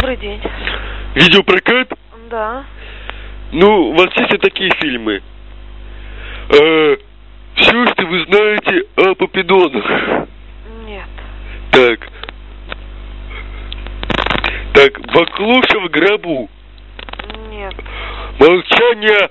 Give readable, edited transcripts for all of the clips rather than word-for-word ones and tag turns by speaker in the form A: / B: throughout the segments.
A: Добрый день.
B: Видеопрокат?
A: Да.
B: Ну, у вас есть такие фильмы? Все, что вы знаете о Купидонах.
A: Нет.
B: Так, Баклуша в гробу.
A: Нет.
B: Молчание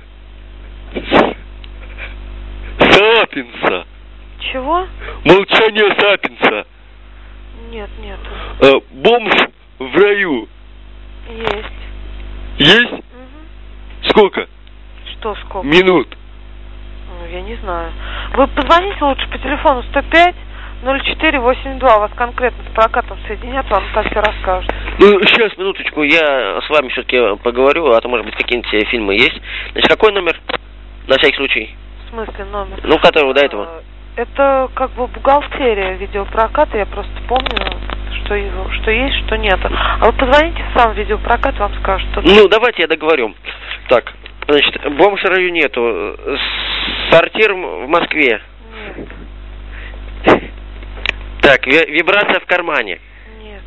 B: Сапиенса.
A: Чего?
B: Молчание Сапиенса.
A: Нет, нет.
B: Бомж в раю.
A: Есть.
B: Есть?
A: Угу.
B: Сколько?
A: Что сколько?
B: Минут.
A: Ну, я не знаю. Вы позвоните лучше по телефону 105-04-82. Вас конкретно с прокатом соединят, вам так все расскажут.
C: Ну, сейчас, минуточку, я с вами все-таки поговорю, а то, может быть, какие-нибудь фильмы есть. Значит, какой номер? На всякий случай.
A: В смысле номер?
C: Ну, которого до этого.
A: Это как бы бухгалтерия видеопроката, я просто помню, что есть, что нет. А вы позвоните в сам видеопрокат, вам скажут, что...
C: Ну, давайте я договорю. Так, значит, бомж в раю нету. Сортир в Москве.
A: Нет.
C: Так, вибрация в кармане.
A: Нет.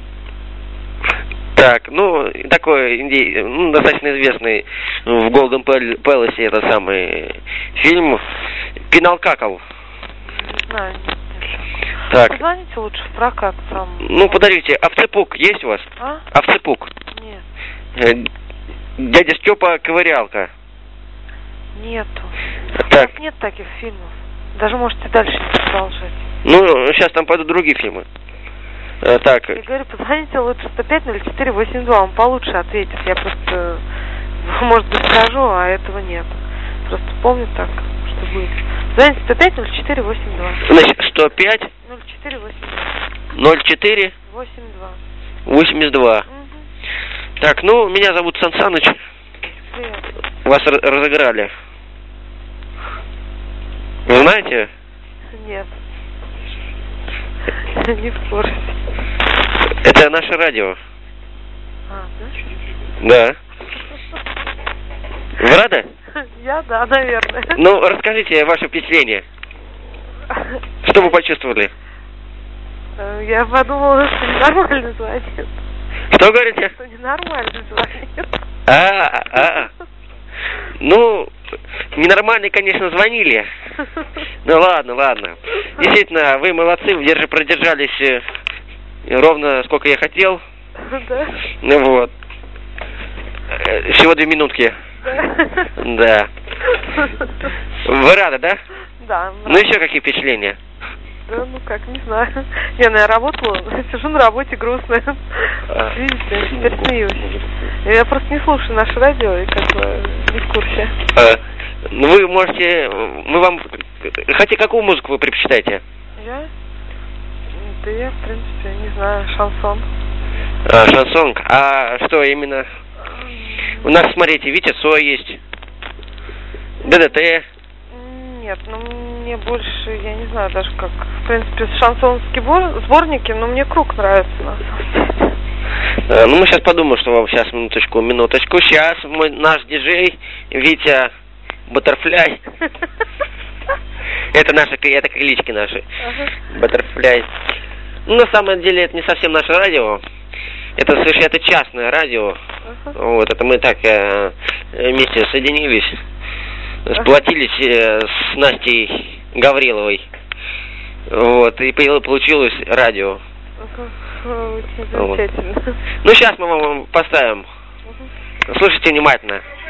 C: Так, ну, такой достаточно известный в Golden Palace это самый фильм «Пеналкакл».
A: Не знаю, нет.
C: Так.
A: Позвоните лучше в прокат сам.
C: Ну, подождите, овцепук есть у вас?
A: А?
C: Овцепук.
A: Нет.
C: Дядя Степа ковырялка.
A: Нету.
C: Так.
A: У нас нет таких фильмов. Даже можете дальше не продолжать.
C: Ну, сейчас там пойдут другие фильмы. Так.
A: Я говорю, позвоните лучше 105-04-82, он получше ответит. Я просто, может быть, скажу, а этого нет. Просто помню так, что будет. Звоните 105-04-82.
C: Значит, 105
A: 04-82.
C: 04
A: 82.
C: 82.
A: Угу.
C: Так, ну, меня зовут Сан Саныч.
A: Привет.
C: Вас разыграли. Вы знаете?
A: Нет. Не в курсе.
C: Это наше радио.
A: А, да?
C: Да. Вы рады?
A: Я, да, наверное.
C: Ну, расскажите ваше впечатление. Что вы почувствовали?
A: Я подумала, что ненормально звонит.
C: Что говорите?
A: Что ненормально звонит.
C: Ну, ненормальные, конечно, звонили. Ну, ладно. Действительно, вы молодцы, вы продержались ровно сколько я хотел.
A: Да?
C: Ну вот. Всего 2 минутки.
A: Да.
C: Да. Вы рады, да?
A: Да.
C: Ну, еще какие впечатления?
A: Да, ну как, не знаю. Я работала, сижу на работе грустная. Видите, теперь смеюсь. Я просто не слушаю наше радио и как бы не в курсе.
C: Ну вы можете, хотя какую музыку вы предпочитаете?
A: Я? Да я, в принципе, не знаю, шансон.
C: Шансон? А что именно? У нас, смотрите, видите, Цой есть. ДДТ.
A: Нет, ну мне больше, я не знаю даже как, в принципе, шансонские сборники, но мне Круг нравится на самом деле.
C: Ну мы сейчас подумаем, что вам сейчас, минуточку. Сейчас наш диджей Витя Баттерфляй. Это клички наши. Баттерфляй. Ну, на самом деле, это не совсем наше радио. Это частное радио. Вот, это мы так вместе соединились. Сплотились с Настей Гавриловой. Вот, и получилось радио.
A: Очень замечательно.
C: Вот. Ну, сейчас мы вам поставим. Слушайте внимательно.